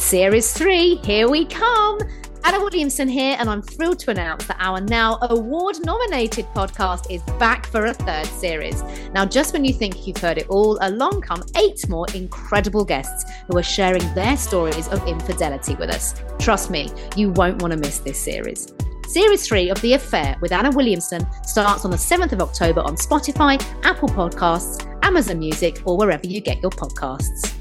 Series 3, here we come. Anna Williamson here, and I'm thrilled to announce that our now award-nominated podcast is back for a third series. Now, just when you think you've heard it all, along come 8 more incredible guests who are sharing their stories of infidelity with us. Trust me, you won't want to miss this series. Series 3 of The Affair with Anna Williamson starts on the 7th of October on Spotify, Apple Podcasts, Amazon Music, or wherever you get your podcasts.